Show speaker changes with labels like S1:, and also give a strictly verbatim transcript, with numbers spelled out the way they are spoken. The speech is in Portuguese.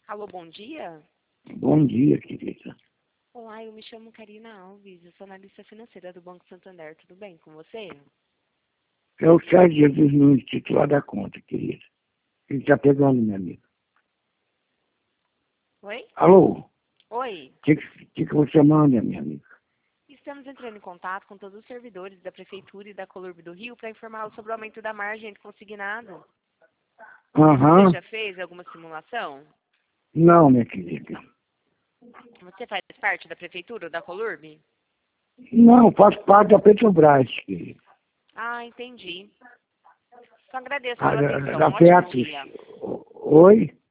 S1: Alô, bom dia?
S2: Bom dia, querida.
S1: Olá, eu me chamo Karina Alves, eu sou analista financeira do Banco Santander, tudo bem com você?
S2: É o Sérgio Jesus no titular da conta, querida. Ele está pegando, minha amiga.
S1: Oi?
S2: Alô?
S1: Oi,
S2: O que, que, que você manda, minha amiga?
S1: estamos entrando em contato com todos os servidores da Prefeitura e da Colurb do Rio para informá-los sobre o aumento da margem de consignado.
S2: Aham.
S1: Você já fez alguma simulação?
S2: Não, minha querida.
S1: Você faz parte da Prefeitura ou da Colurb?
S2: Não, faço parte da Petrobras, querida.
S1: Ah, entendi. Só agradeço
S2: A,
S1: pela
S2: da
S1: atenção,
S2: da
S1: um ótimo
S2: Petros.
S1: dia.
S2: O- Oi?